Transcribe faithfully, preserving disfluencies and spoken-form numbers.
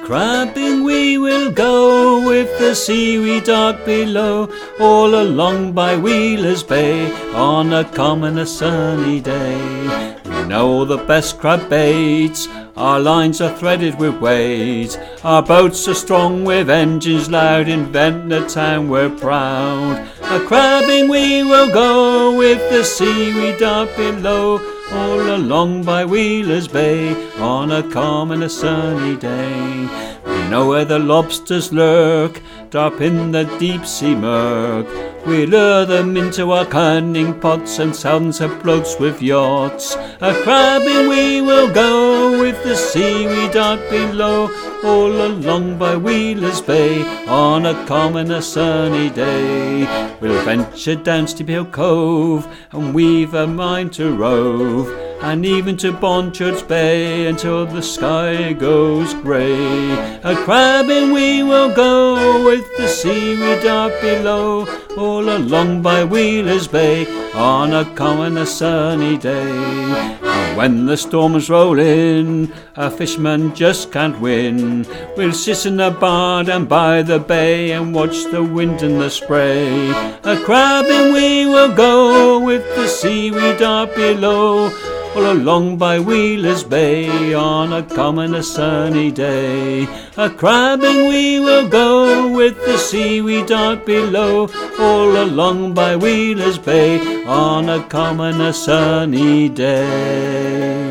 A-crabbing we will go with the seaweed dark below, all along by Wheeler's Bay, on a calm and a sunny day. We know the best crab baits, our lines are threaded with weight, our boats are strong with engines loud, in Ventnor town we're proud. A-crabbing we will go with the seaweed dark below, all along by Wheeler's Bay, on a calm and a sunny day. We know where the lobsters lurk, dark in the deep sea murk. We lure them into our cunning pots, and sounds her bloats with yachts. A-crabbing we will go with the seaweed dark below, all along by Wheeler's Bay, on a calm and a sunny day. We'll venture down Steep Hill Cove, and we've a mind to rove, and even to Bonchard's Bay, until the sky goes grey. A-crabbing we will go with the seaweed dark below, all along by Wheeler's Bay, on a calm and a sunny day. And when the storms roll in, a fisherman just can't win. We'll sit in a bar down by the bay, and watch the wind and the spray. A-crabbing we will go with the seaweed dark below, all along by Wheeler's Bay, on a calm and a sunny day. A-crabbing we will go with the seaweed dark below, all along by Wheeler's Bay, on a calm and a sunny day.